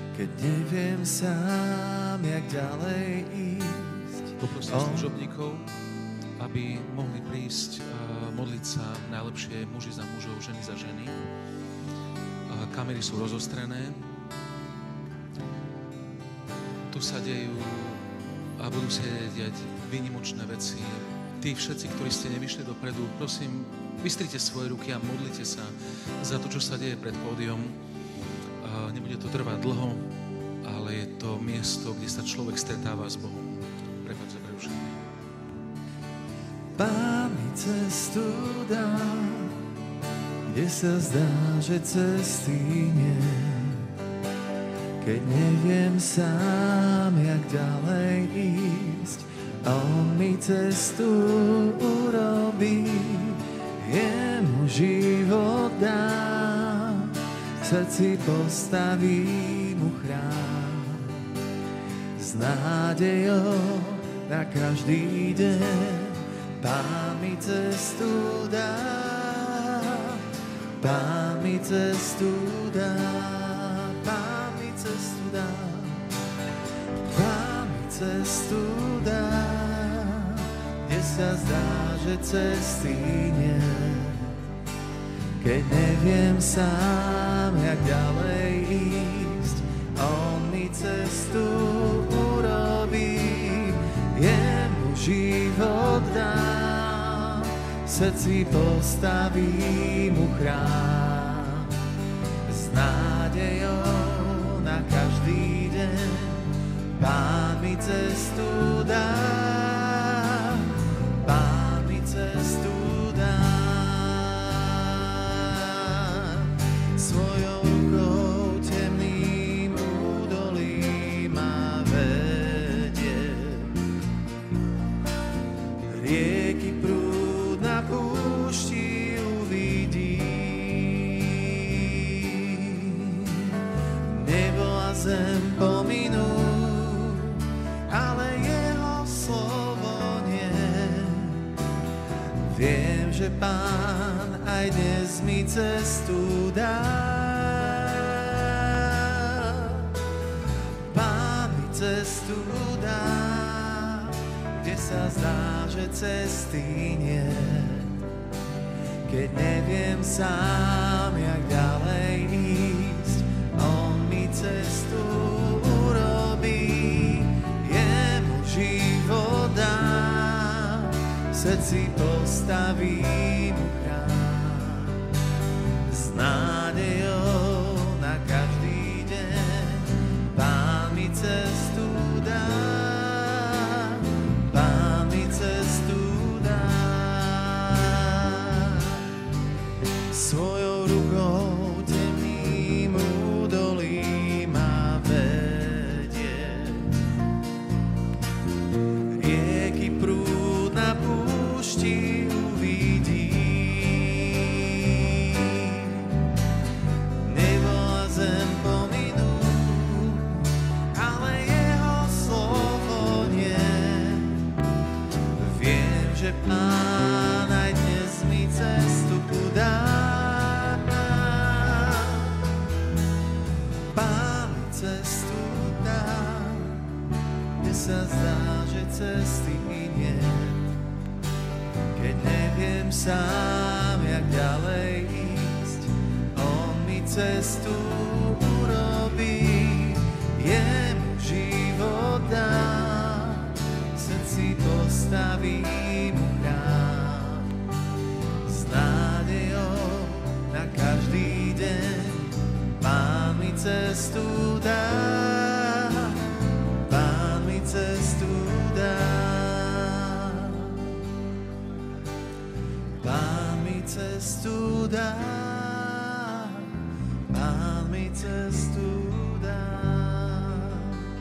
keď neviem sám, jak ďalej ísť. Poprosím služobníkov, aby mohli prísť a modliť sa najlepšie muži za mužov, ženy za ženy. Kamery sú rozostrené. Tu sa dejú a budú sa diať výnimočné veci. Tí všetci, ktorí ste nevyšli dopredu, prosím, vystrite svoje ruky a modlite sa za to, čo sa deje pred pódium. Nebude to trvať dlho, ale je to miesto, kde sa človek stretáva s Bohom. Prepáč za prerušenie. Pán mi cestu dá, kde sa zdá, že cesty nie. Keď neviem sám, jak ďalej ísť, a on mi cestu urobí, jemu život dá. V srdci postaví mu chrám s nádejou na každý deň. Pán mi cestu dá, Pán mi cestu dá, Pán mi cestu dá, Pán mi cestu dá, kde sa zdá, že cesty nie. Keď neviem sám, jak ďalej ísť, on mi cestu urobí, jemu život dá, v srdci postaví mu chrám s nádejou na každý deň. Pán mi cestu dá, Pán mi cestu dá. Svojou rukou temným údolím ma vedie. Rieky prúd na púšti uvidí. Nebo a zem pominú, ale jeho slovo nie. Viem, že Pán aj dnes mi cestu dá. Pán mi cestu dá, kde sa zdá, že cesty nie. Keď neviem sám, jak ďalej ísť, on mi cestu urobí, jemu život dá, v srdci postaví mu chrám s nádejou na každý deň. Pán mi cestu dá, Pán mi cestu dá. Svojou rukou temným údolím ma vedie. Rieky prúd na púšti uvidí. Nebo a zem pominú, ale jeho slovo nie. Viem, že Pán aj dnes mi cestu dá. Pán mi cestu dá, kde sa zdá, že cesty nie. Keď neviem sám, jak ďalej ísť, on mi cestu urobí, jemu život dá, v srdci postaví mu chrám s nádejou na každý deň. Pán mi cestu dá, Pán mi cestu dá. Pán mi cestu dá, Pán mi cestu